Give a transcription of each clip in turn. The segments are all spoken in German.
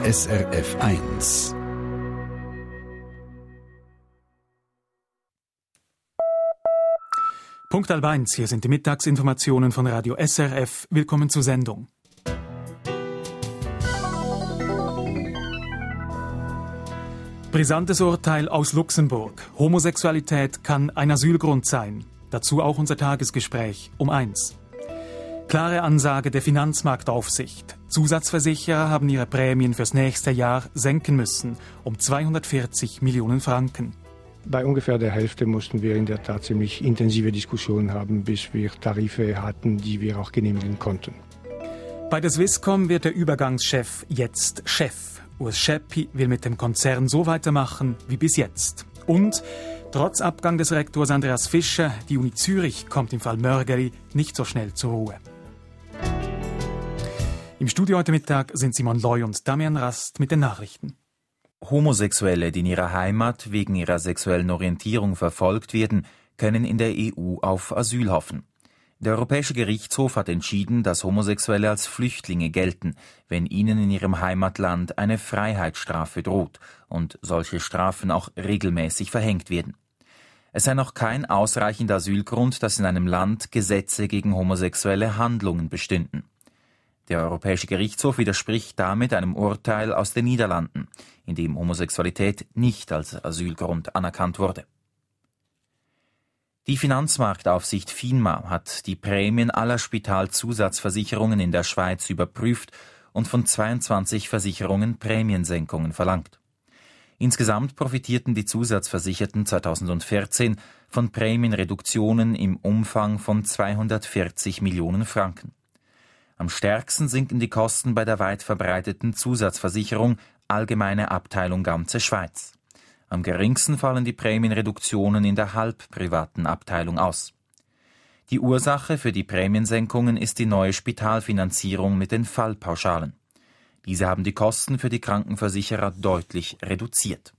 SRF 1. Punkt 1, hier sind die Mittagsinformationen von Radio SRF. Willkommen zur Sendung. Brisantes Urteil aus Luxemburg. Homosexualität kann ein Asylgrund sein. Dazu auch unser Tagesgespräch um 1. Klare Ansage der Finanzmarktaufsicht. Zusatzversicherer haben ihre Prämien fürs nächste Jahr senken müssen, um 240 Millionen Franken. Bei ungefähr der Hälfte mussten wir in der Tat ziemlich intensive Diskussionen haben, bis wir Tarife hatten, die wir auch genehmigen konnten. Bei der Swisscom wird der Übergangschef jetzt Chef. Urs Scheppi will mit dem Konzern so weitermachen wie bis jetzt. Und trotz Abgang des Rektors Andreas Fischer, die Uni Zürich kommt im Fall Mörgeli nicht so schnell zur Ruhe. Im Studio heute Mittag sind Simon Loy und Damian Rast mit den Nachrichten. Homosexuelle, die in ihrer Heimat wegen ihrer sexuellen Orientierung verfolgt werden, können in der EU auf Asyl hoffen. Der Europäische Gerichtshof hat entschieden, dass Homosexuelle als Flüchtlinge gelten, wenn ihnen in ihrem Heimatland eine Freiheitsstrafe droht und solche Strafen auch regelmäßig verhängt werden. Es sei noch kein ausreichender Asylgrund, dass in einem Land Gesetze gegen homosexuelle Handlungen bestünden. Der Europäische Gerichtshof widerspricht damit einem Urteil aus den Niederlanden, in dem Homosexualität nicht als Asylgrund anerkannt wurde. Die Finanzmarktaufsicht FINMA hat die Prämien aller Spitalzusatzversicherungen in der Schweiz überprüft und von 22 Versicherungen Prämiensenkungen verlangt. Insgesamt profitierten die Zusatzversicherten 2014 von Prämienreduktionen im Umfang von 240 Millionen Franken. Am stärksten sinken die Kosten bei der weit verbreiteten Zusatzversicherung Allgemeine Abteilung Ganze Schweiz. Am geringsten fallen die Prämienreduktionen in der halbprivaten Abteilung aus. Die Ursache für die Prämiensenkungen ist die neue Spitalfinanzierung mit den Fallpauschalen. Diese haben die Kosten für die Krankenversicherer deutlich reduziert.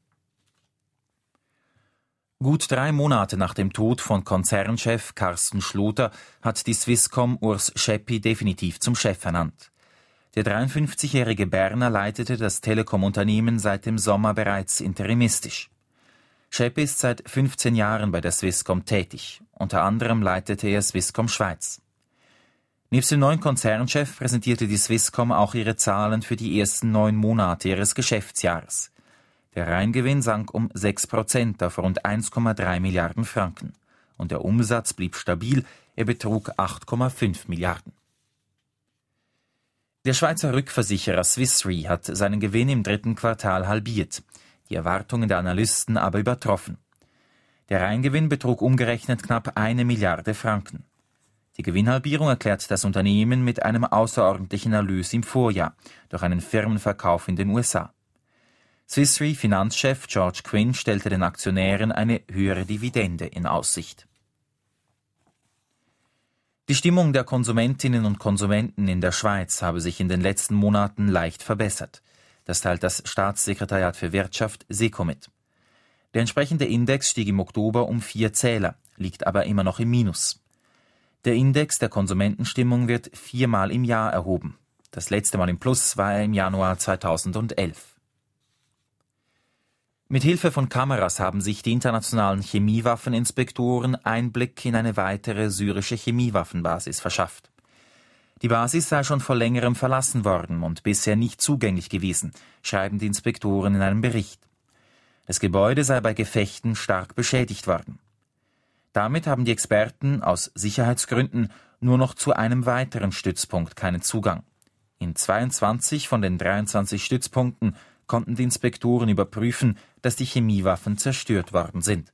Gut 3 Monate nach dem Tod von Konzernchef Carsten Schloter hat die Swisscom Urs Scheppi definitiv zum Chef ernannt. Der 53-jährige Berner leitete das Telekom-Unternehmen seit dem Sommer bereits interimistisch. Scheppi ist seit 15 Jahren bei der Swisscom tätig. Unter anderem leitete er Swisscom Schweiz. Nebst dem neuen Konzernchef präsentierte die Swisscom auch ihre Zahlen für die ersten 9 Monate ihres Geschäftsjahres. Der Reingewinn sank um 6% auf rund 1,3 Milliarden Franken. Und der Umsatz blieb stabil, er betrug 8,5 Milliarden. Der Schweizer Rückversicherer Swiss Re hat seinen Gewinn im 3. Quartal halbiert, die Erwartungen der Analysten aber übertroffen. Der Reingewinn betrug umgerechnet knapp 1 Milliarde Franken. Die Gewinnhalbierung erklärt das Unternehmen mit einem außerordentlichen Erlös im Vorjahr durch einen Firmenverkauf in den USA. Swiss Re Finanzchef George Quinn stellte den Aktionären eine höhere Dividende in Aussicht. Die Stimmung der Konsumentinnen und Konsumenten in der Schweiz habe sich in den letzten Monaten leicht verbessert. Das teilt das Staatssekretariat für Wirtschaft SECO mit. Der entsprechende Index stieg im Oktober um 4 Zähler, liegt aber immer noch im Minus. Der Index der Konsumentenstimmung wird 4-mal im Jahr erhoben. Das letzte Mal im Plus war er im Januar 2011. Mit Hilfe von Kameras haben sich die internationalen Chemiewaffeninspektoren Einblick in eine weitere syrische Chemiewaffenbasis verschafft. Die Basis sei schon vor längerem verlassen worden und bisher nicht zugänglich gewesen, schreiben die Inspektoren in einem Bericht. Das Gebäude sei bei Gefechten stark beschädigt worden. Damit haben die Experten aus Sicherheitsgründen nur noch zu einem weiteren Stützpunkt keinen Zugang. In 22 von den 23 Stützpunkten konnten die Inspektoren überprüfen, dass die Chemiewaffen zerstört worden sind.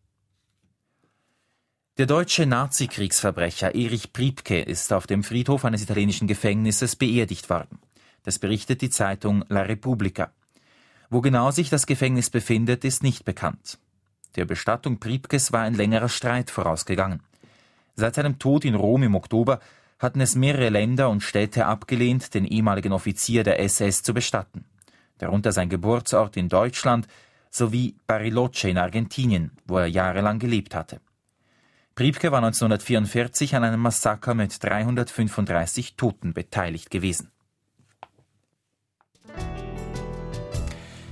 Der deutsche Nazi-Kriegsverbrecher Erich Priebke ist auf dem Friedhof eines italienischen Gefängnisses beerdigt worden. Das berichtet die Zeitung La Repubblica. Wo genau sich das Gefängnis befindet, ist nicht bekannt. Der Bestattung Priebkes war ein längerer Streit vorausgegangen. Seit seinem Tod in Rom im Oktober hatten es mehrere Länder und Städte abgelehnt, den ehemaligen Offizier der SS zu bestatten. Darunter sein Geburtsort in Deutschland sowie Bariloche in Argentinien, wo er jahrelang gelebt hatte. Priebke war 1944 an einem Massaker mit 335 Toten beteiligt gewesen.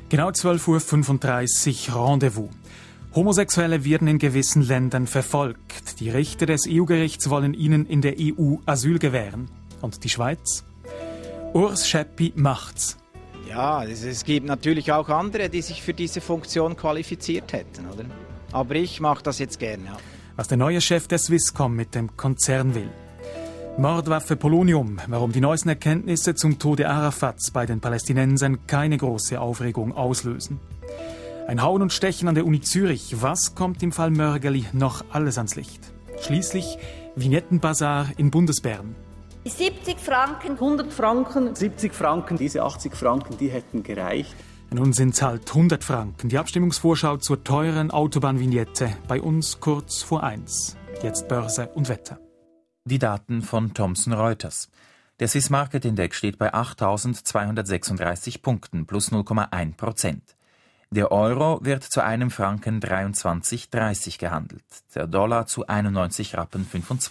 Genau 12.35 Uhr Rendezvous. Homosexuelle werden in gewissen Ländern verfolgt. Die Richter des EU-Gerichts wollen ihnen in der EU Asyl gewähren. Und die Schweiz? Urs Scheppi macht's. Ja, es gibt natürlich auch andere, die sich für diese Funktion qualifiziert hätten, oder? Aber ich mache das jetzt gerne. Ja. Was der neue Chef der Swisscom mit dem Konzern will. Mordwaffe Polonium, warum die neuesten Erkenntnisse zum Tode Arafats bei den Palästinensern keine große Aufregung auslösen. Ein Hauen und Stechen an der Uni Zürich, was kommt im Fall Mörgeli noch alles ans Licht? Schließlich Vignettenbazar in Bundesbern. 70 Franken, 100 Franken, 70 Franken, diese 80 Franken, die hätten gereicht. Nun sind's halt 100 Franken. Die Abstimmungsvorschau zur teuren Autobahnvignette bei uns kurz vor 1. Jetzt Börse und Wetter. Die Daten von Thomson Reuters. Der Swiss Market Index steht bei 8.236 Punkten, plus 0,1%. Der Euro wird zu einem Franken 23,30 gehandelt, der Dollar zu 91,25 Rappen.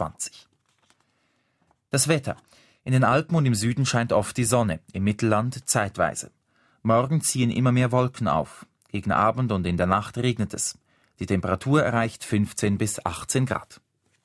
Das Wetter. In den Alpen und im Süden scheint oft die Sonne, im Mittelland zeitweise. Morgen ziehen immer mehr Wolken auf. Gegen Abend und in der Nacht regnet es. Die Temperatur erreicht 15 bis 18 Grad.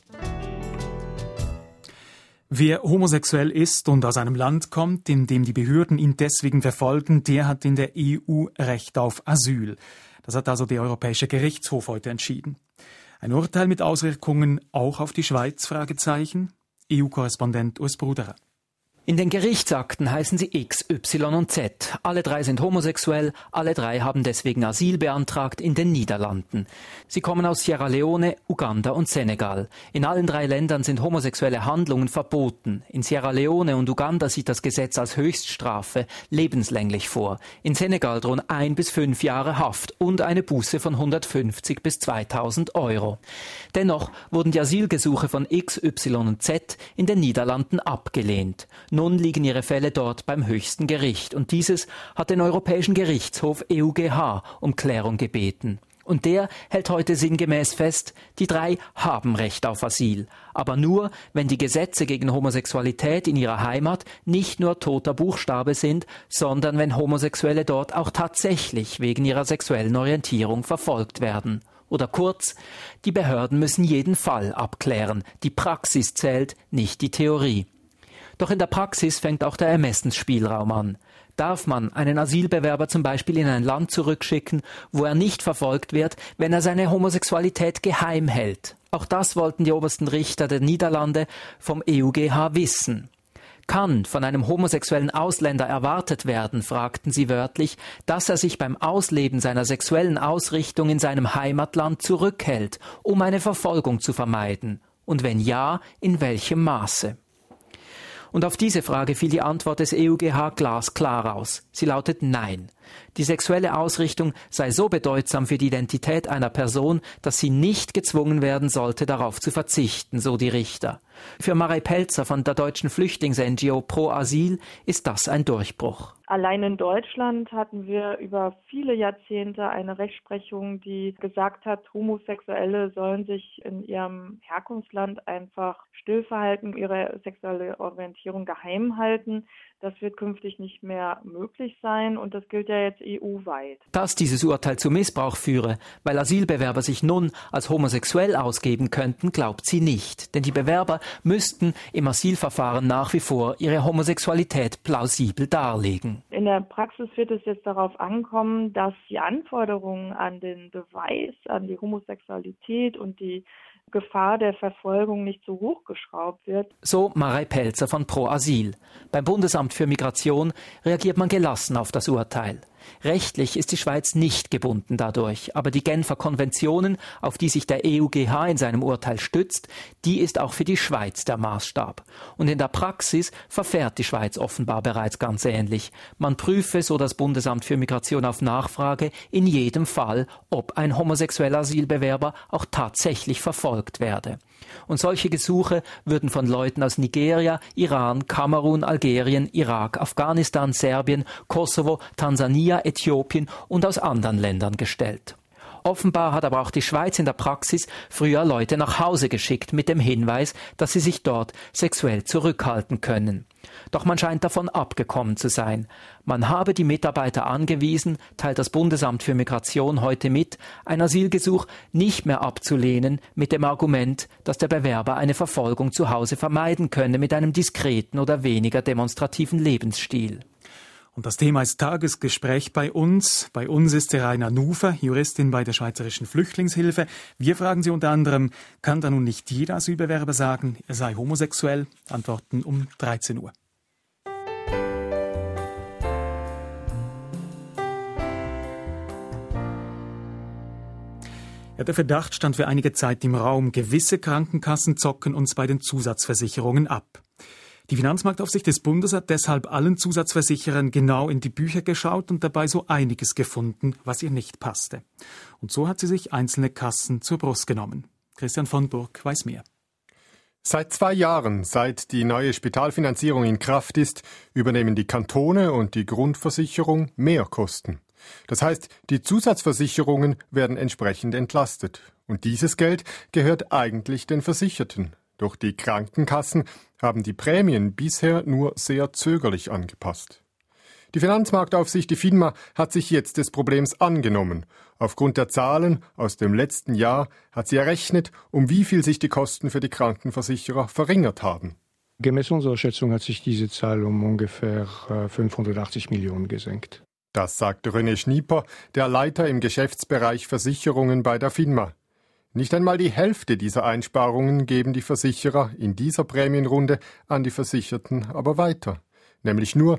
Wer homosexuell ist und aus einem Land kommt, in dem die Behörden ihn deswegen verfolgen, der hat in der EU Recht auf Asyl. Das hat also der Europäische Gerichtshof heute entschieden. Ein Urteil mit Auswirkungen auch auf die Schweiz? EU-Korrespondent Urs Bruderer. In den Gerichtsakten heißen sie X, Y und Z. Alle drei sind homosexuell, alle drei haben deswegen Asyl beantragt in den Niederlanden. Sie kommen aus Sierra Leone, Uganda und Senegal. In allen drei Ländern sind homosexuelle Handlungen verboten. In Sierra Leone und Uganda sieht das Gesetz als Höchststrafe lebenslänglich vor. In Senegal drohen 1 bis 5 Jahre Haft und eine Buße von 150 bis 2000 Euro. Dennoch wurden die Asylgesuche von X, Y und Z in den Niederlanden abgelehnt. Nun liegen ihre Fälle dort beim höchsten Gericht und dieses hat den Europäischen Gerichtshof EuGH um Klärung gebeten. Und der hält heute sinngemäß fest, die drei haben Recht auf Asyl. Aber nur, wenn die Gesetze gegen Homosexualität in ihrer Heimat nicht nur toter Buchstabe sind, sondern wenn Homosexuelle dort auch tatsächlich wegen ihrer sexuellen Orientierung verfolgt werden. Oder kurz, die Behörden müssen jeden Fall abklären. Die Praxis zählt, nicht die Theorie. Doch in der Praxis fängt auch der Ermessensspielraum an. Darf man einen Asylbewerber zum Beispiel in ein Land zurückschicken, wo er nicht verfolgt wird, wenn er seine Homosexualität geheim hält? Auch das wollten die obersten Richter der Niederlande vom EuGH wissen. Kann von einem homosexuellen Ausländer erwartet werden, fragten sie wörtlich, dass er sich beim Ausleben seiner sexuellen Ausrichtung in seinem Heimatland zurückhält, um eine Verfolgung zu vermeiden? Und wenn ja, in welchem Maße? Und auf diese Frage fiel die Antwort des EuGH glasklar aus. Sie lautet Nein. Die sexuelle Ausrichtung sei so bedeutsam für die Identität einer Person, dass sie nicht gezwungen werden sollte, darauf zu verzichten, so die Richter. Für Marei Pelzer von der deutschen Flüchtlings-NGO Pro Asyl ist das ein Durchbruch. Allein in Deutschland hatten wir über viele Jahrzehnte eine Rechtsprechung, die gesagt hat, Homosexuelle sollen sich in ihrem Herkunftsland einfach still verhalten, ihre sexuelle Orientierung geheim halten. Das wird künftig nicht mehr möglich sein und das gilt ja jetzt EU-weit. Dass dieses Urteil zu Missbrauch führe, weil Asylbewerber sich nun als homosexuell ausgeben könnten, glaubt sie nicht. Denn die Bewerber müssten im Asylverfahren nach wie vor ihre Homosexualität plausibel darlegen. In der Praxis wird es jetzt darauf ankommen, dass die Anforderungen an den Beweis, an die Homosexualität und die Gefahr der Verfolgung nicht so hochgeschraubt wird. So Marei Pelzer von Pro Asyl. Beim Bundesamt für Migration reagiert man gelassen auf das Urteil. Rechtlich ist die Schweiz nicht gebunden dadurch, aber die Genfer Konventionen, auf die sich der EuGH in seinem Urteil stützt, die ist auch für die Schweiz der Maßstab. Und in der Praxis verfährt die Schweiz offenbar bereits ganz ähnlich. Man prüfe, so das Bundesamt für Migration auf Nachfrage, in jedem Fall, ob ein homosexueller Asylbewerber auch tatsächlich verfolgt werde. Und solche Gesuche würden von Leuten aus Nigeria, Iran, Kamerun, Algerien, Irak, Afghanistan, Serbien, Kosovo, Tansania, Äthiopien und aus anderen Ländern gestellt. Offenbar hat aber auch die Schweiz in der Praxis früher Leute nach Hause geschickt mit dem Hinweis, dass sie sich dort sexuell zurückhalten können. Doch man scheint davon abgekommen zu sein. Man habe die Mitarbeiter angewiesen, teilt das Bundesamt für Migration heute mit, ein Asylgesuch nicht mehr abzulehnen mit dem Argument, dass der Bewerber eine Verfolgung zu Hause vermeiden könne mit einem diskreten oder weniger demonstrativen Lebensstil. Und das Thema ist Tagesgespräch bei uns. Bei uns ist Rainer Nufer, Juristin bei der Schweizerischen Flüchtlingshilfe. Wir fragen Sie unter anderem, kann da nun nicht jeder Asylbewerber sagen, er sei homosexuell? Antworten um 13 Uhr. Ja, der Verdacht stand für einige Zeit im Raum. Gewisse Krankenkassen zocken uns bei den Zusatzversicherungen ab. Die Finanzmarktaufsicht des Bundes hat deshalb allen Zusatzversicherern genau in die Bücher geschaut und dabei so einiges gefunden, was ihr nicht passte. Und so hat sie sich einzelne Kassen zur Brust genommen. Christian von Burg weiß mehr. Seit 2 Jahren, seit die neue Spitalfinanzierung in Kraft ist, übernehmen die Kantone und die Grundversicherung Mehrkosten. Das heißt, die Zusatzversicherungen werden entsprechend entlastet. Und dieses Geld gehört eigentlich den Versicherten. Doch die Krankenkassen haben die Prämien bisher nur sehr zögerlich angepasst. Die Finanzmarktaufsicht, die FINMA, hat sich jetzt des Problems angenommen. Aufgrund der Zahlen aus dem letzten Jahr hat sie errechnet, um wie viel sich die Kosten für die Krankenversicherer verringert haben. Gemäß unserer Schätzung hat sich diese Zahl um ungefähr 580 Millionen gesenkt. Das sagt René Schnieper, der Leiter im Geschäftsbereich Versicherungen bei der FINMA. Nicht einmal die Hälfte dieser Einsparungen geben die Versicherer in dieser Prämienrunde an die Versicherten aber weiter, nämlich nur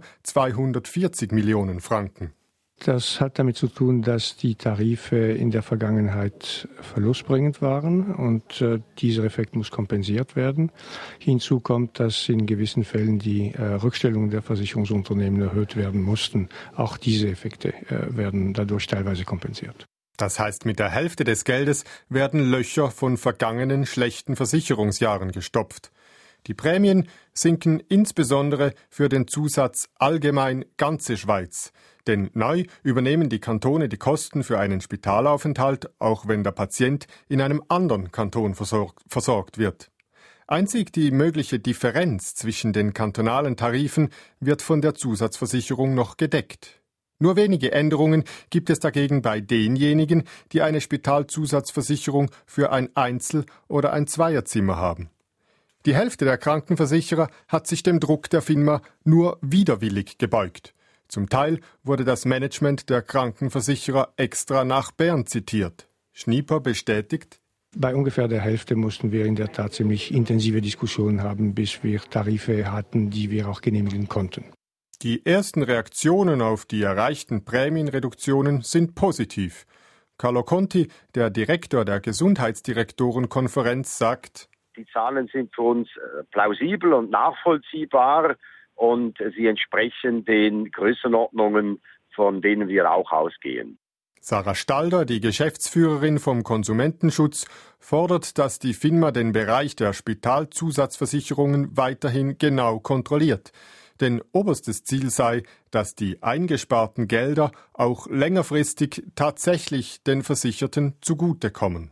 240 Millionen Franken. Das hat damit zu tun, dass die Tarife in der Vergangenheit verlustbringend waren und dieser Effekt muss kompensiert werden. Hinzu kommt, dass in gewissen Fällen die Rückstellungen der Versicherungsunternehmen erhöht werden mussten. Auch diese Effekte werden dadurch teilweise kompensiert. Das heißt, mit der Hälfte des Geldes werden Löcher von vergangenen schlechten Versicherungsjahren gestopft. Die Prämien sinken insbesondere für den Zusatz allgemein ganze Schweiz. Denn neu übernehmen die Kantone die Kosten für einen Spitalaufenthalt, auch wenn der Patient in einem anderen Kanton versorgt wird. Einzig die mögliche Differenz zwischen den kantonalen Tarifen wird von der Zusatzversicherung noch gedeckt. Nur wenige Änderungen gibt es dagegen bei denjenigen, die eine Spitalzusatzversicherung für ein Einzel- oder ein Zweierzimmer haben. Die Hälfte der Krankenversicherer hat sich dem Druck der FINMA nur widerwillig gebeugt. Zum Teil wurde das Management der Krankenversicherer extra nach Bern zitiert. Schnieper bestätigt: Bei ungefähr der Hälfte mussten wir in der Tat ziemlich intensive Diskussionen haben, bis wir Tarife hatten, die wir auch genehmigen konnten. Die ersten Reaktionen auf die erreichten Prämienreduktionen sind positiv. Carlo Conti, der Direktor der Gesundheitsdirektorenkonferenz, sagt: Die Zahlen sind für uns plausibel und nachvollziehbar und sie entsprechen den Größenordnungen, von denen wir auch ausgehen. Sarah Stalder, die Geschäftsführerin vom Konsumentenschutz, fordert, dass die FINMA den Bereich der Spitalzusatzversicherungen weiterhin genau kontrolliert. Denn oberstes Ziel sei, dass die eingesparten Gelder auch längerfristig tatsächlich den Versicherten zugutekommen.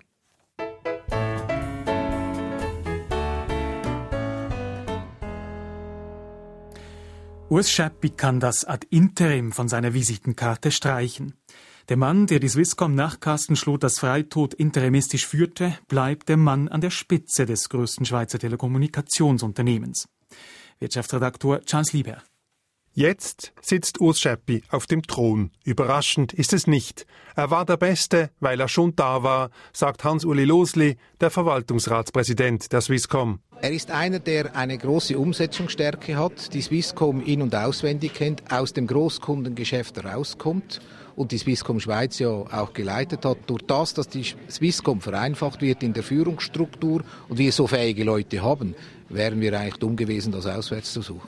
Urs Schäppi kann das ad interim von seiner Visitenkarte streichen. Der Mann, der die Swisscom nach Carsten Schloters Freitod interimistisch führte, bleibt der Mann an der Spitze des größten Schweizer Telekommunikationsunternehmens. Wirtschaftsredaktor Charles Lieber. Jetzt sitzt Urs Schäppi auf dem Thron. Überraschend ist es nicht. Er war der Beste, weil er schon da war, sagt Hans-Uli Losli, der Verwaltungsratspräsident der Swisscom. Er ist einer, der eine große Umsetzungsstärke hat, die Swisscom in- und auswendig kennt, aus dem Großkundengeschäft herauskommt und die Swisscom Schweiz ja auch geleitet hat. Durch das, dass die Swisscom vereinfacht wird in der Führungsstruktur und wir so fähige Leute haben, wären wir eigentlich dumm gewesen, das auswärts zu suchen.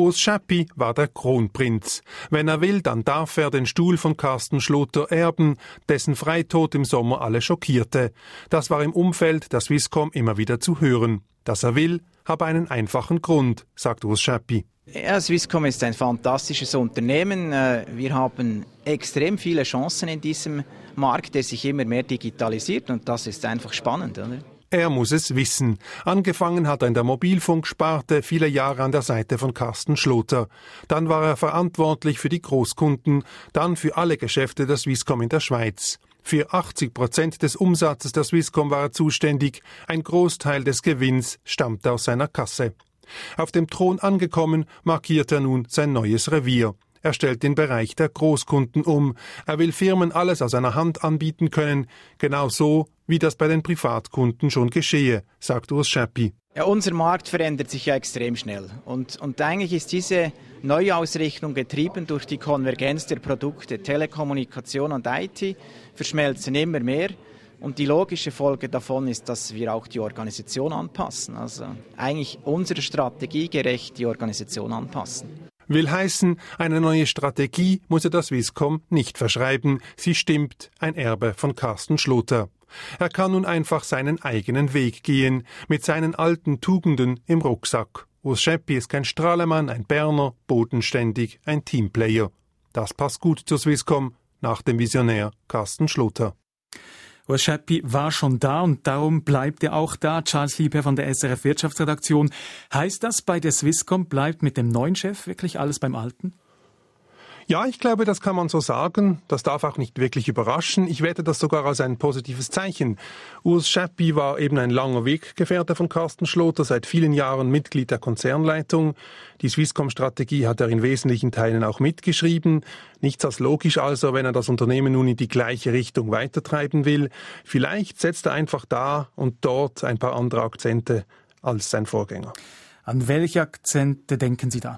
Urs Schäppi war der Kronprinz. Wenn er will, dann darf er den Stuhl von Carsten Schlotter erben, dessen Freitod im Sommer alle schockierte. Das war im Umfeld der Swisscom immer wieder zu hören. Dass er will, habe einen einfachen Grund, sagt Urs Schäppi. Ja, Swisscom ist ein fantastisches Unternehmen. Wir haben extrem viele Chancen in diesem Markt, der sich immer mehr digitalisiert, und das ist einfach spannend, oder? Er muss es wissen. Angefangen hat er in der Mobilfunksparte, viele Jahre an der Seite von Carsten Schlotter. Dann war er verantwortlich für die Großkunden, dann für alle Geschäfte der Swisscom in der Schweiz. Für 80% des Umsatzes der Swisscom war er zuständig. Ein Großteil des Gewinns stammte aus seiner Kasse. Auf dem Thron angekommen, markiert er nun sein neues Revier. Er stellt den Bereich der Großkunden um. Er will Firmen alles aus einer Hand anbieten können, genau so, wie das bei den Privatkunden schon geschehe, sagt Urs Schäppi. Ja, unser Markt verändert sich ja extrem schnell. Und eigentlich ist diese Neuausrichtung getrieben durch die Konvergenz der Produkte. Telekommunikation und IT verschmelzen immer mehr. Und die logische Folge davon ist, dass wir auch die Organisation anpassen. Also eigentlich unserer Strategie gerecht die Organisation anpassen. Will heißen, eine neue Strategie muss er der Swisscom nicht verschreiben. Sie stimmt, ein Erbe von Carsten Schlotter. Er kann nun einfach seinen eigenen Weg gehen, mit seinen alten Tugenden im Rucksack. Urs Schäppi ist kein Strahlemann, ein Berner, bodenständig, ein Teamplayer. Das passt gut zur Swisscom, nach dem Visionär Carsten Schlotter. Urs Schäppi war schon da und darum bleibt er auch da. Charles Liebherr von der SRF Wirtschaftsredaktion. Heißt das, bei der Swisscom bleibt mit dem neuen Chef wirklich alles beim Alten? Ja, ich glaube, das kann man so sagen. Das darf auch nicht wirklich überraschen. Ich werte das sogar als ein positives Zeichen. Urs Schäppi war eben ein langer Weggefährte von Carsten Schlotter, seit vielen Jahren Mitglied der Konzernleitung. Die Swisscom-Strategie hat er in wesentlichen Teilen auch mitgeschrieben. Nichts als logisch also, wenn er das Unternehmen nun in die gleiche Richtung weitertreiben will. Vielleicht setzt er einfach da und dort ein paar andere Akzente als sein Vorgänger. An welche Akzente denken Sie da?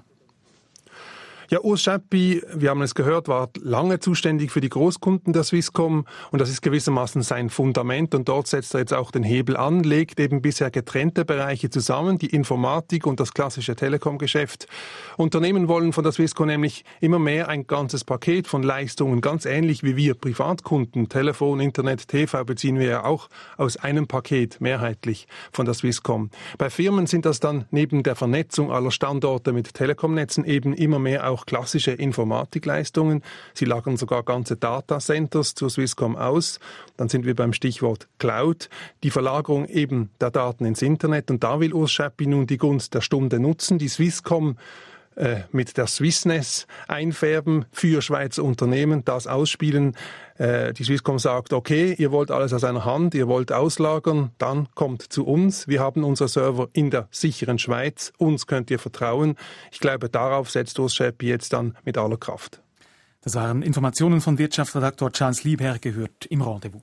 Ja, Urs Schäppi, wir haben es gehört, war lange zuständig für die Großkunden der Swisscom und das ist gewissermaßen sein Fundament und dort setzt er jetzt auch den Hebel an, legt eben bisher getrennte Bereiche zusammen, die Informatik und das klassische Telekom-Geschäft. Unternehmen wollen von der Swisscom nämlich immer mehr ein ganzes Paket von Leistungen, ganz ähnlich wie wir Privatkunden. Telefon, Internet, TV beziehen wir ja auch aus einem Paket mehrheitlich von der Swisscom. Bei Firmen sind das dann neben der Vernetzung aller Standorte mit Telekom-Netzen eben immer mehr auch klassische Informatikleistungen. Sie lagern sogar ganze Datacenters zur Swisscom aus. Dann sind wir beim Stichwort Cloud, die Verlagerung eben der Daten ins Internet. Und da will Urs Schäppi nun die Gunst der Stunde nutzen, die Swisscom mit der Swissness einfärben für Schweizer Unternehmen, das ausspielen. Die Swisscom sagt, okay, ihr wollt alles aus einer Hand, ihr wollt auslagern, dann kommt zu uns. Wir haben unsere Server in der sicheren Schweiz, uns könnt ihr vertrauen. Ich glaube, darauf setzt Urs Schäppi jetzt dann mit aller Kraft. Das waren Informationen von Wirtschaftsredaktor Charles Liebherr, gehört im Rendezvous.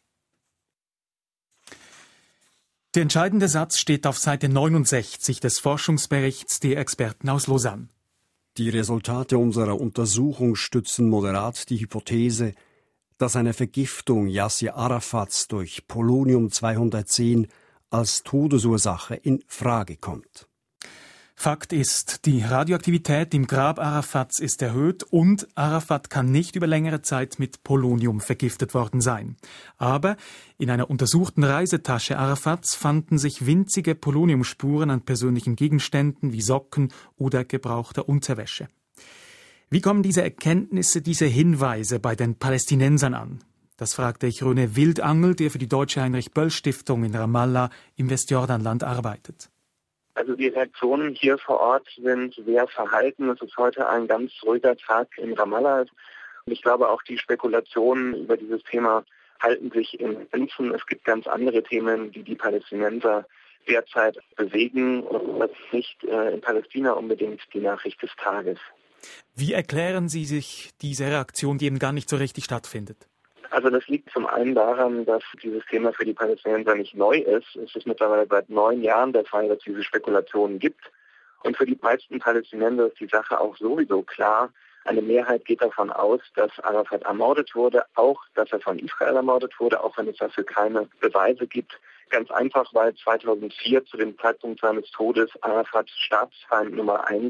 Der entscheidende Satz steht auf Seite 69 des Forschungsberichts der Experten aus Lausanne. Die Resultate unserer Untersuchung stützen moderat die Hypothese, dass eine Vergiftung Yasser Arafats durch Polonium-210 als Todesursache in Frage kommt. Fakt ist, die Radioaktivität im Grab Arafats ist erhöht und Arafat kann nicht über längere Zeit mit Polonium vergiftet worden sein. Aber in einer untersuchten Reisetasche Arafats fanden sich winzige Poloniumspuren an persönlichen Gegenständen wie Socken oder gebrauchter Unterwäsche. Wie kommen diese Erkenntnisse, diese Hinweise bei den Palästinensern an? Das fragte ich René Wildangel, der für die Deutsche Heinrich-Böll-Stiftung in Ramallah im Westjordanland arbeitet. Also die Reaktionen hier vor Ort sind sehr verhalten. Es ist heute ein ganz ruhiger Tag in Ramallah. Und ich glaube, auch die Spekulationen über dieses Thema halten sich in Grenzen. Es gibt ganz andere Themen, die die Palästinenser derzeit bewegen. Und das ist nicht in Palästina unbedingt die Nachricht des Tages. Wie erklären Sie sich diese Reaktion, die eben gar nicht so richtig stattfindet? Also das liegt zum einen daran, dass dieses Thema für die Palästinenser nicht neu ist. Es ist mittlerweile seit 9 Jahren der Fall, dass es diese Spekulationen gibt. Und für die meisten Palästinenser ist die Sache auch sowieso klar. Eine Mehrheit geht davon aus, dass Arafat ermordet wurde, auch dass er von Israel ermordet wurde, auch wenn es dafür keine Beweise gibt. Ganz einfach, weil 2004 zu dem Zeitpunkt seines Todes Arafats Staatsfeind Nummer 1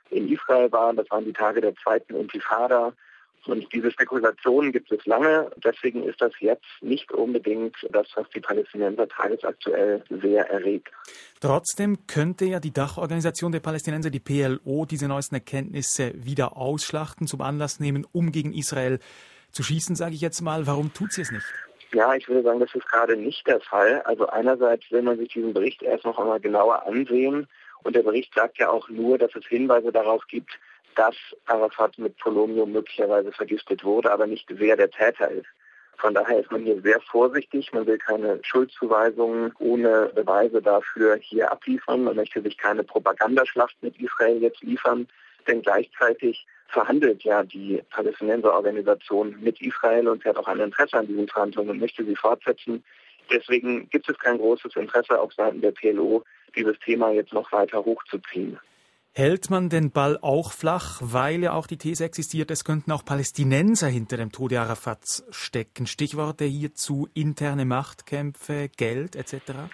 in Israel war. Das waren die Tage der zweiten Intifada. Und diese Spekulationen gibt es lange. Deswegen ist das jetzt nicht unbedingt das, was die Palästinenser tagesaktuell sehr erregt. Trotzdem könnte ja die Dachorganisation der Palästinenser, die PLO, diese neuesten Erkenntnisse wieder ausschlachten, zum Anlass nehmen, um gegen Israel zu schießen, sage ich jetzt mal. Warum tut sie es nicht? Ja, ich würde sagen, das ist gerade nicht der Fall. Also einerseits will man sich diesen Bericht erst noch einmal genauer ansehen. Und der Bericht sagt ja auch nur, dass es Hinweise darauf gibt, dass Arafat mit Polonium möglicherweise vergiftet wurde, aber nicht wer der Täter ist. Von daher ist man hier sehr vorsichtig. Man will keine Schuldzuweisungen ohne Beweise dafür hier abliefern. Man möchte sich keine Propagandaschlacht mit Israel jetzt liefern, denn gleichzeitig verhandelt ja die Palästinenserorganisation mit Israel und sie hat auch ein Interesse an diesen Verhandlungen und möchte sie fortsetzen. Deswegen gibt es kein großes Interesse auf Seiten der PLO, dieses Thema jetzt noch weiter hochzuziehen. Hält man den Ball auch flach, weil ja auch die These existiert, es könnten auch Palästinenser hinter dem Tode Arafats stecken? Stichworte hierzu interne Machtkämpfe, Geld etc.?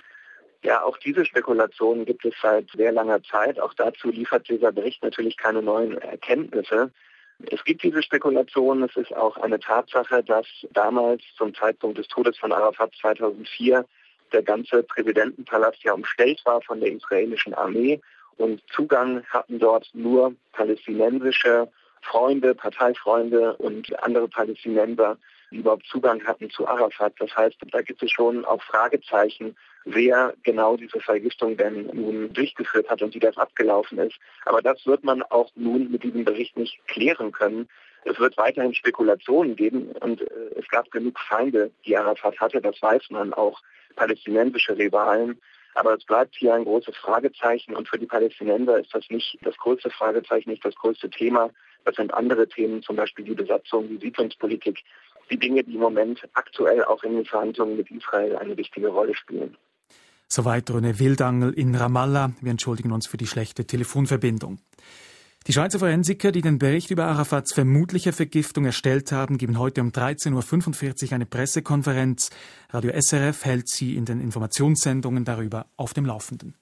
Ja, auch diese Spekulationen gibt es seit sehr langer Zeit. Auch dazu liefert dieser Bericht natürlich keine neuen Erkenntnisse. Es gibt diese Spekulationen. Es ist auch eine Tatsache, dass damals zum Zeitpunkt des Todes von Arafat 2004 der ganze Präsidentenpalast ja umstellt war von der israelischen Armee. Und Zugang hatten dort nur palästinensische Freunde, Parteifreunde und andere Palästinenser, die überhaupt Zugang hatten zu Arafat. Das heißt, da gibt es schon auch Fragezeichen, wer genau diese Vergiftung denn nun durchgeführt hat und wie das abgelaufen ist. Aber das wird man auch nun mit diesem Bericht nicht klären können. Es wird weiterhin Spekulationen geben und es gab genug Feinde, die Arafat hatte, das weiß man auch, palästinensische Rivalen. Aber es bleibt hier ein großes Fragezeichen und für die Palästinenser ist das nicht das größte Fragezeichen, nicht das größte Thema. Das sind andere Themen, zum Beispiel die Besatzung, die Siedlungspolitik, die Dinge, die im Moment aktuell auch in den Verhandlungen mit Israel eine wichtige Rolle spielen. Soweit René Wildangel in Ramallah. Wir entschuldigen uns für die schlechte Telefonverbindung. Die Schweizer Forensiker, die den Bericht über Arafats vermutliche Vergiftung erstellt haben, geben heute um 13.45 Uhr eine Pressekonferenz. Radio SRF hält sie in den Informationssendungen darüber auf dem Laufenden.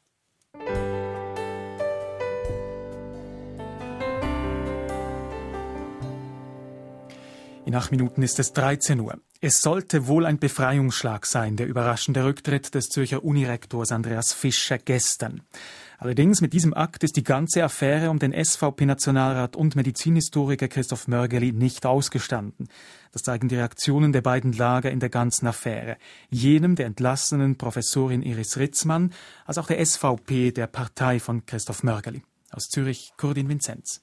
In 8 Minuten ist es 13 Uhr. Es sollte wohl ein Befreiungsschlag sein, der überraschende Rücktritt des Zürcher Unirektors Andreas Fischer gestern. Allerdings mit diesem Akt ist die ganze Affäre um den SVP-Nationalrat und Medizinhistoriker Christoph Mörgeli nicht ausgestanden. Das zeigen die Reaktionen der beiden Lager in der ganzen Affäre. Jenem der entlassenen Professorin Iris Ritzmann, als auch der SVP, der Partei von Christoph Mörgeli. Aus Zürich, Kurdin Vinzenz.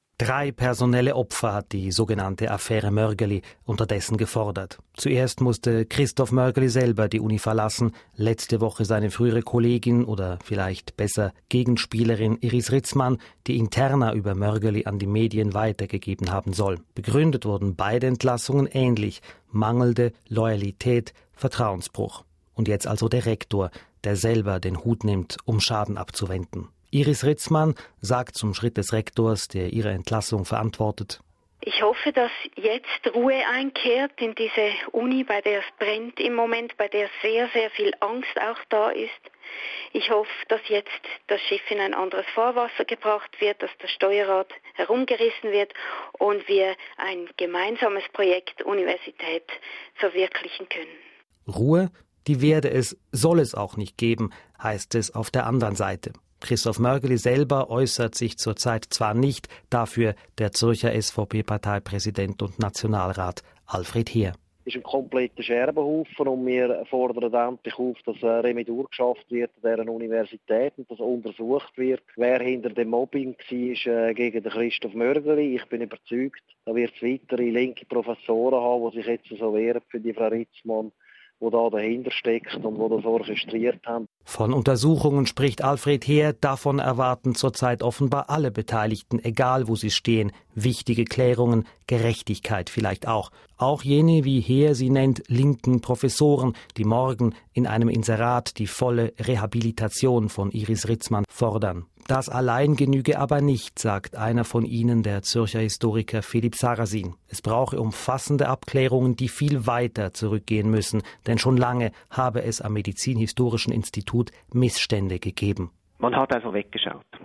3 personelle Opfer hat die sogenannte Affäre Mörgeli unterdessen gefordert. Zuerst musste Christoph Mörgeli selber die Uni verlassen, letzte Woche seine frühere Kollegin oder vielleicht besser Gegenspielerin Iris Ritzmann, die Interna über Mörgeli an die Medien weitergegeben haben soll. Begründet wurden beide Entlassungen ähnlich: mangelnde Loyalität, Vertrauensbruch. Und jetzt also der Rektor, der selber den Hut nimmt, um Schaden abzuwenden. Iris Ritzmann sagt zum Schritt des Rektors, der ihre Entlassung verantwortet: Ich hoffe, dass jetzt Ruhe einkehrt in diese Uni, bei der es brennt im Moment, bei der sehr, sehr viel Angst auch da ist. Ich hoffe, dass jetzt das Schiff in ein anderes Fahrwasser gebracht wird, dass das Steuerrad herumgerissen wird und wir ein gemeinsames Projekt Universität verwirklichen können. Ruhe, die werde es, soll es auch nicht geben, heißt es auf der anderen Seite. Christoph Mörgeli selber äußert sich zurzeit zwar nicht, dafür der Zürcher SVP-Parteipräsident und Nationalrat Alfred Heer. Es ist ein kompletter Scherbenhaufen und wir fordern endlich auf, dass eine Remedur geschafft wird an dieser Universität und dass untersucht wird, wer hinter dem Mobbing war gegen den Christoph Mörgeli. Ich bin überzeugt, da wird es weitere linke Professoren haben, die sich jetzt so wehren für die Frau Ritzmann, die da dahinter steckt und die das orchestriert haben. Von Untersuchungen spricht Alfred Heer, davon erwarten zurzeit offenbar alle Beteiligten, egal wo sie stehen, wichtige Klärungen, Gerechtigkeit vielleicht auch. Auch jene, wie Heer sie nennt, linken Professoren, die morgen in einem Inserat die volle Rehabilitation von Iris Ritzmann fordern. Das allein genüge aber nicht, sagt einer von ihnen, der Zürcher Historiker Philipp Sarrazin. Es brauche umfassende Abklärungen, die viel weiter zurückgehen müssen, denn schon lange habe es am Medizinhistorischen Institut Missstände gegeben. Man hat also weggeschaut.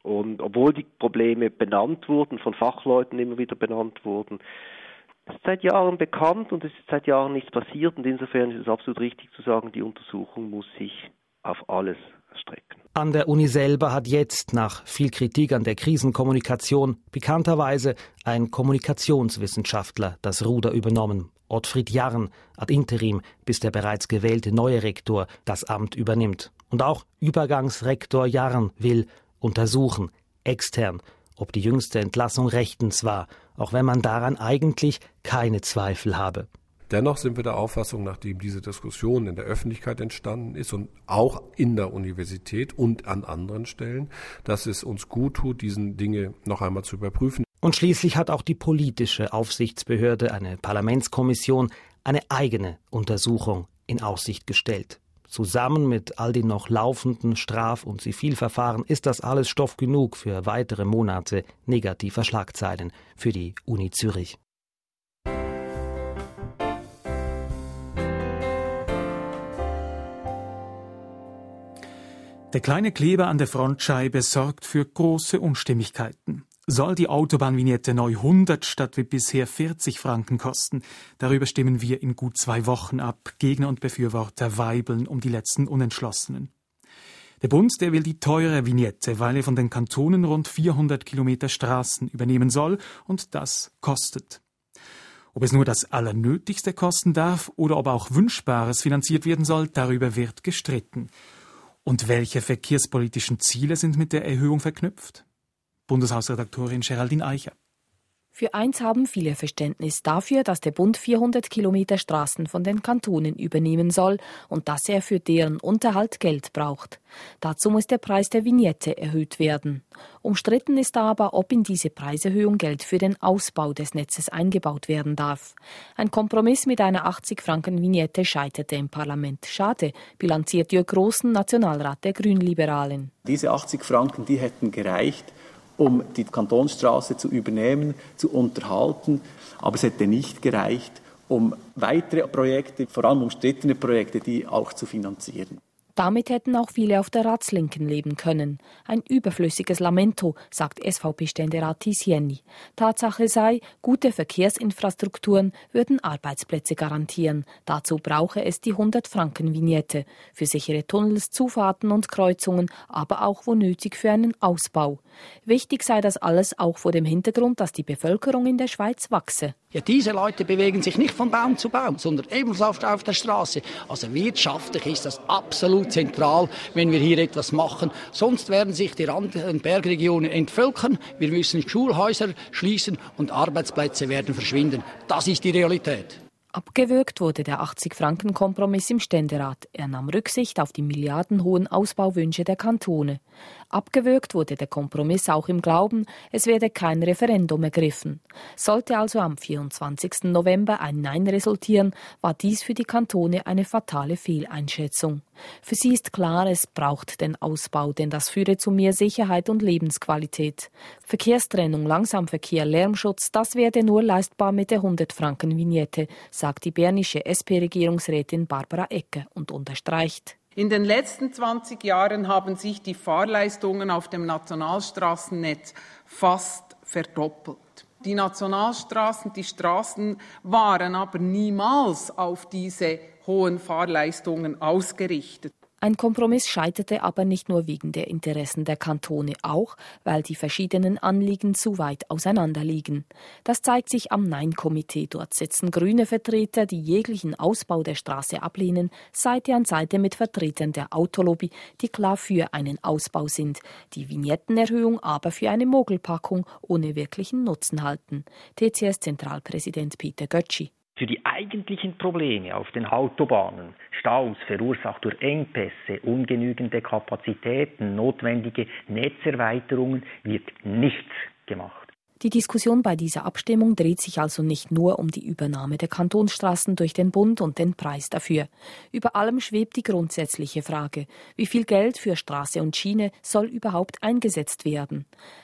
Und obwohl die Probleme benannt wurden, von Fachleuten immer wieder benannt wurden, es ist seit Jahren bekannt und es ist seit Jahren nichts passiert. Und insofern ist es absolut richtig zu sagen, die Untersuchung muss sich auf alles erstrecken. An der Uni selber hat jetzt, nach viel Kritik an der Krisenkommunikation, bekannterweise ein Kommunikationswissenschaftler das Ruder übernommen. Ottfried Jarn, ad interim, bis der bereits gewählte neue Rektor das Amt übernimmt. Und auch Übergangsrektor Jarn will untersuchen, extern, ob die jüngste Entlassung rechtens war, auch wenn man daran eigentlich keine Zweifel habe. Dennoch sind wir der Auffassung, nachdem diese Diskussion in der Öffentlichkeit entstanden ist und auch in der Universität und an anderen Stellen, dass es uns gut tut, diese Dinge noch einmal zu überprüfen. Und schließlich hat auch die politische Aufsichtsbehörde, eine Parlamentskommission, eine eigene Untersuchung in Aussicht gestellt. Zusammen mit all den noch laufenden Straf- und Zivilverfahren ist das alles Stoff genug für weitere Monate negativer Schlagzeilen für die Uni Zürich. Der kleine Kleber an der Frontscheibe sorgt für große Unstimmigkeiten. Soll die Autobahnvignette neu 100 statt wie bisher 40 Franken kosten? Darüber stimmen wir in gut 2 Wochen ab. Gegner und Befürworter weibeln um die letzten Unentschlossenen. Der Bund, der will die teure Vignette, weil er von den Kantonen rund 400 Kilometer Straßen übernehmen soll und das kostet. Ob es nur das Allernötigste kosten darf oder ob auch Wünschbares finanziert werden soll, darüber wird gestritten. Und welche verkehrspolitischen Ziele sind mit der Erhöhung verknüpft? Bundeshausredaktorin Geraldine Eicher. Für eins haben viele Verständnis dafür, dass der Bund 400 Kilometer Straßen von den Kantonen übernehmen soll und dass er für deren Unterhalt Geld braucht. Dazu muss der Preis der Vignette erhöht werden. Umstritten ist aber, ob in diese Preiserhöhung Geld für den Ausbau des Netzes eingebaut werden darf. Ein Kompromiss mit einer 80-Franken-Vignette scheiterte im Parlament. Schade, bilanziert Jörg Großen, Nationalrat der Grünliberalen. Diese 80 Franken, die hätten gereicht, um die Kantonsstraße zu übernehmen, zu unterhalten. Aber es hätte nicht gereicht, um weitere Projekte, vor allem umstrittene Projekte, die auch zu finanzieren. Damit hätten auch viele auf der Ratslinken leben können. Ein überflüssiges Lamento, sagt SVP-Ständerat Thies Jenny. Tatsache sei, gute Verkehrsinfrastrukturen würden Arbeitsplätze garantieren. Dazu brauche es die 100-Franken-Vignette. Für sichere Tunnels, Zufahrten und Kreuzungen, aber auch wo nötig für einen Ausbau. Wichtig sei das alles auch vor dem Hintergrund, dass die Bevölkerung in der Schweiz wachse. Ja, diese Leute bewegen sich nicht von Baum zu Baum, sondern ebenfalls auf der Straße. Also wirtschaftlich ist das absolut zentral, wenn wir hier etwas machen. Sonst werden sich die Rand- und Bergregionen entvölkern. Wir müssen Schulhäuser schließen und Arbeitsplätze werden verschwinden. Das ist die Realität. Abgewürgt wurde der 80-Franken-Kompromiss im Ständerat. Er nahm Rücksicht auf die milliardenhohen Ausbauwünsche der Kantone. Abgewürgt wurde der Kompromiss auch im Glauben, es werde kein Referendum ergriffen. Sollte also am 24. November ein Nein resultieren, war dies für die Kantone eine fatale Fehleinschätzung. Für sie ist klar, es braucht den Ausbau, denn das führe zu mehr Sicherheit und Lebensqualität. Verkehrstrennung, Langsamverkehr, Lärmschutz, das werde nur leistbar mit der 100-Franken-Vignette, sagt die bernische SP-Regierungsrätin Barbara Egger und unterstreicht: In den letzten 20 Jahren haben sich die Fahrleistungen auf dem Nationalstraßennetz fast verdoppelt. Die Nationalstraßen, die Straßen waren aber niemals auf diese hohen Fahrleistungen ausgerichtet. Ein Kompromiss scheiterte aber nicht nur wegen der Interessen der Kantone, auch weil die verschiedenen Anliegen zu weit auseinanderliegen. Das zeigt sich am Nein-Komitee. Dort sitzen grüne Vertreter, die jeglichen Ausbau der Straße ablehnen, Seite an Seite mit Vertretern der Autolobby, die klar für einen Ausbau sind, die Vignettenerhöhung aber für eine Mogelpackung ohne wirklichen Nutzen halten. TCS-Zentralpräsident Peter Götschi. Für die eigentlichen Probleme auf den Autobahnen, Staus verursacht durch Engpässe, ungenügende Kapazitäten, notwendige Netzerweiterungen, wird nichts gemacht. Die Diskussion bei dieser Abstimmung dreht sich also nicht nur um die Übernahme der Kantonsstraßen durch den Bund und den Preis dafür. Über allem schwebt die grundsätzliche Frage: Wie viel Geld für Straße und Schiene soll überhaupt eingesetzt werden?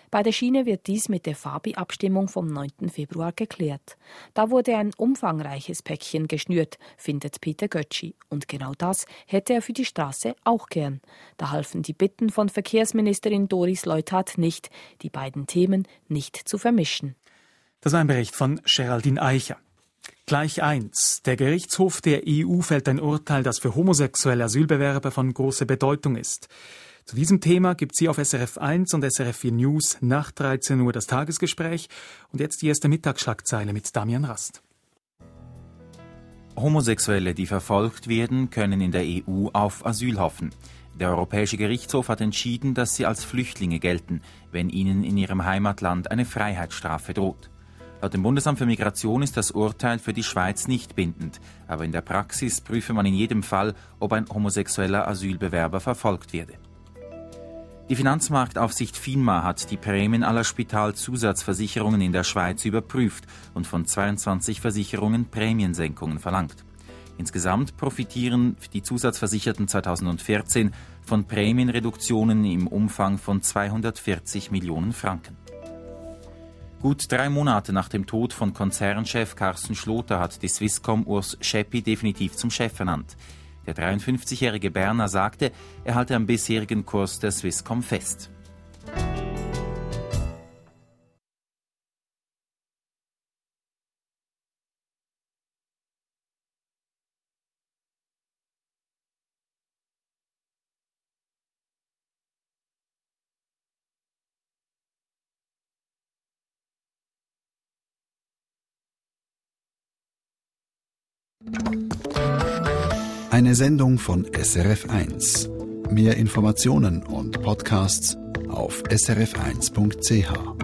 Bei der Schiene wird dies mit der Fabi-Abstimmung vom 9. Februar geklärt. Da wurde ein umfangreiches Päckchen geschnürt, findet Peter Götschi. Und genau das hätte er für die Straße auch gern. Da halfen die Bitten von Verkehrsministerin Doris Leuthard nicht, die beiden Themen nicht zu vermischen. Das war ein Bericht von Geraldine Eicher. Gleich 1. Der Gerichtshof der EU fällt ein Urteil, das für homosexuelle Asylbewerber von großer Bedeutung ist. Zu diesem Thema gibt es hier auf SRF 1 und SRF 4 News nach 13 Uhr das Tagesgespräch. Und jetzt die erste Mittagsschlagzeile mit Damian Rast. Homosexuelle, die verfolgt werden, können in der EU auf Asyl hoffen. Der Europäische Gerichtshof hat entschieden, dass sie als Flüchtlinge gelten, wenn ihnen in ihrem Heimatland eine Freiheitsstrafe droht. Laut dem Bundesamt für Migration ist das Urteil für die Schweiz nicht bindend, aber in der Praxis prüfe man in jedem Fall, ob ein homosexueller Asylbewerber verfolgt werde. Die Finanzmarktaufsicht FINMA hat die Prämien aller Spitalzusatzversicherungen in der Schweiz überprüft und von 22 Versicherungen Prämiensenkungen verlangt. Insgesamt profitieren die Zusatzversicherten 2014 von Prämienreduktionen im Umfang von 240 Millionen Franken. Gut 3 Monate nach dem Tod von Konzernchef Carsten Schloter hat die Swisscom Urs Scheppi definitiv zum Chef ernannt. Der 53-jährige Berner sagte, er halte am bisherigen Kurs der Swisscom fest. Eine Sendung von SRF1. Mehr Informationen und Podcasts auf srf1.ch.